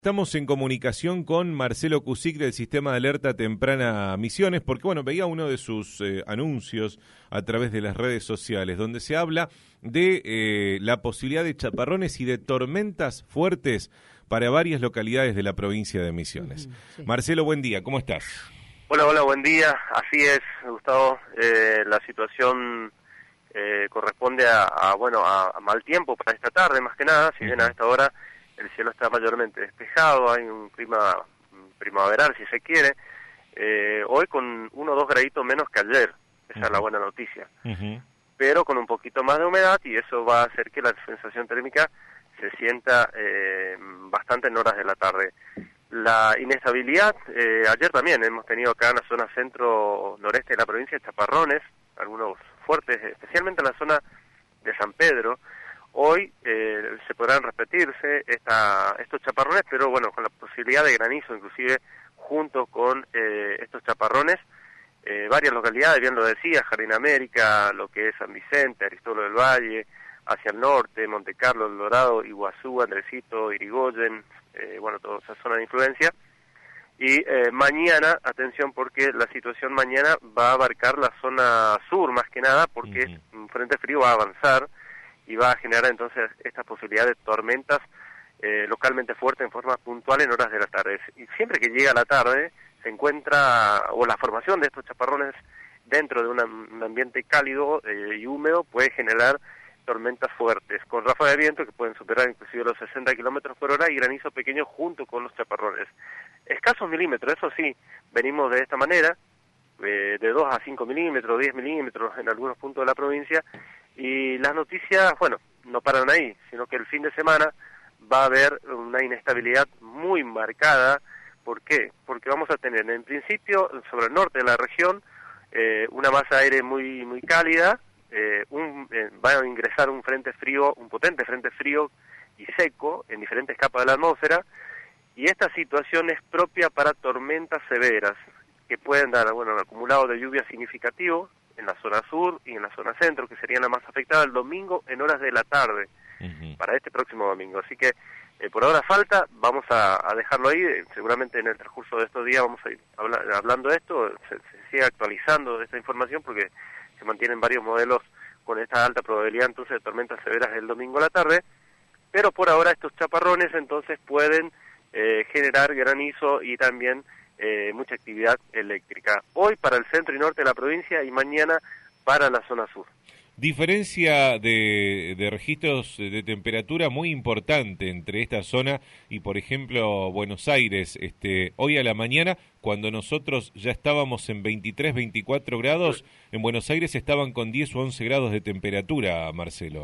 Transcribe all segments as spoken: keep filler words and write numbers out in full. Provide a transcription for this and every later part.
Estamos en comunicación con Marcelo Cusic del Sistema de Alerta Temprana Misiones, porque bueno, veía uno de sus eh, anuncios a través de las redes sociales, donde se habla de eh, la posibilidad de chaparrones y de tormentas fuertes para varias localidades de la provincia de Misiones. Uh-huh, sí. Marcelo, buen día, ¿cómo estás? Hola, hola, buen día. Así es, Gustavo. Eh, la situación eh, corresponde a, a bueno a, a mal tiempo para esta tarde, más que nada, si uh-huh. bien a esta hora el cielo está mayormente despejado, hay un clima primaveral si se quiere, eh, hoy con uno o dos graditos menos que ayer, esa uh-huh. es la buena noticia, uh-huh. pero con un poquito más de humedad y eso va a hacer que la sensación térmica se sienta eh, bastante en horas de la tarde. La inestabilidad, eh, ayer también hemos tenido acá en la zona centro-noreste de la provincia chaparrones, algunos fuertes, especialmente en la zona de San Pedro. Hoy eh, se podrán repetirse esta, estos chaparrones, pero bueno, con la posibilidad de granizo, inclusive junto con eh, estos chaparrones, eh, varias localidades, bien lo decía, Jardín América, lo que es San Vicente, Aristóbulo del Valle, hacia el norte, Monte Carlo, El Dorado, Iguazú, Andresito, Irigoyen, eh, bueno, toda esa zona de influencia. Y eh, mañana, atención, porque la situación mañana va a abarcar la zona sur más que nada, porque uh-huh. un frente frío va a avanzar y va a generar entonces esta posibilidad de tormentas eh, localmente fuertes en forma puntual en horas de la tarde. Y siempre que llega la tarde se encuentra, o la formación de estos chaparrones dentro de una, un ambiente cálido eh, y húmedo puede generar tormentas fuertes, con ráfagas de viento que pueden superar inclusive los sesenta kilómetros por hora y granizo pequeño junto con los chaparrones. Escasos milímetros, eso sí, venimos de esta manera, eh, de dos a cinco milímetros, diez milímetros en algunos puntos de la provincia. Y las noticias, bueno, no paran ahí, sino que el fin de semana va a haber una inestabilidad muy marcada. ¿Por qué? Porque vamos a tener, en principio, sobre el norte de la región, eh, una masa de aire muy muy cálida, eh, un, eh, va a ingresar un frente frío, un potente frente frío y seco en diferentes capas de la atmósfera, y esta situación es propia para tormentas severas, que pueden dar, bueno, un acumulado de lluvia significativo en la zona sur y en la zona centro, que serían la más afectada el domingo en horas de la tarde, uh-huh. para este próximo domingo. Así que eh, por ahora falta, vamos a, a dejarlo ahí, eh, seguramente en el transcurso de estos días vamos a ir habla, hablando de esto, se, se sigue actualizando esta información porque se mantienen varios modelos con esta alta probabilidad entonces de tormentas severas el domingo a la tarde, pero por ahora estos chaparrones entonces pueden eh, generar granizo y también Eh, mucha actividad eléctrica. Hoy para el centro y norte de la provincia y mañana para la zona sur. Diferencia de, de registros de temperatura muy importante entre esta zona y, por ejemplo, Buenos Aires. Este, hoy a la mañana, cuando nosotros ya estábamos en veintitrés, veinticuatro grados, en Buenos Aires estaban con diez o once grados de temperatura, Marcelo.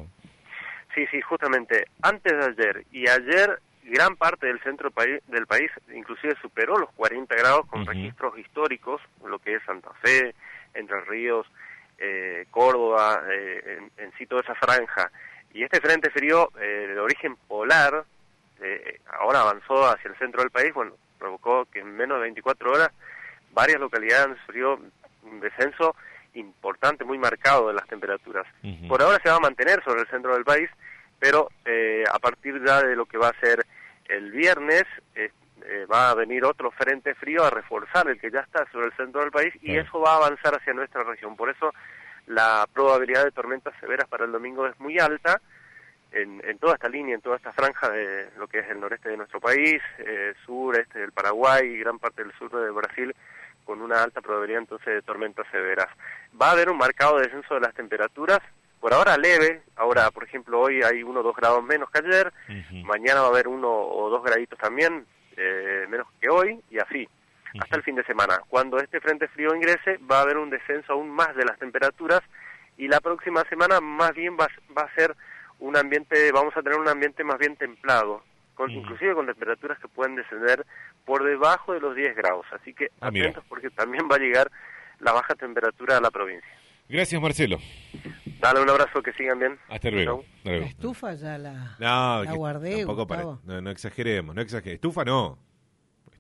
Sí, sí, justamente. Antes de ayer y ayer, gran parte del centro país, del país inclusive superó los cuarenta grados con uh-huh. registros históricos, lo que es Santa Fe, Entre Ríos, eh, Córdoba, eh, en, en sí toda esa franja. Y este frente frío eh, de origen polar, eh, ahora avanzó hacia el centro del país, bueno, provocó que en menos de veinticuatro horas varias localidades han sufrido un descenso importante, muy marcado de las temperaturas. Uh-huh. Por ahora se va a mantener sobre el centro del país, pero eh, a partir ya de lo que va a ser el viernes, eh, eh, va a venir otro frente frío a reforzar el que ya está sobre el centro del país y sí. eso va a avanzar hacia nuestra región. Por eso la probabilidad de tormentas severas para el domingo es muy alta en, en toda esta línea, en toda esta franja de lo que es el noreste de nuestro país, eh, sur, este del Paraguay y gran parte del sur de Brasil, con una alta probabilidad entonces de tormentas severas. Va a haber un marcado descenso de las temperaturas, por ahora leve, ahora por ejemplo hoy hay uno o dos grados menos que ayer, uh-huh. mañana va a haber uno o dos graditos también, eh, menos que hoy, y así, uh-huh. hasta el fin de semana. Cuando este frente frío ingrese va a haber un descenso aún más de las temperaturas, y la próxima semana más bien va, va a ser un ambiente, vamos a tener un ambiente más bien templado, con, uh-huh. inclusive con temperaturas que pueden descender por debajo de los diez grados, así que ah, atentos mira. porque también va a llegar la baja temperatura a la provincia. Gracias, Marcelo. Dale un abrazo, que sigan bien. Hasta luego. La estufa ya la, no, la guardé. Tampoco para, no, no exageremos, no exageremos. Estufa no.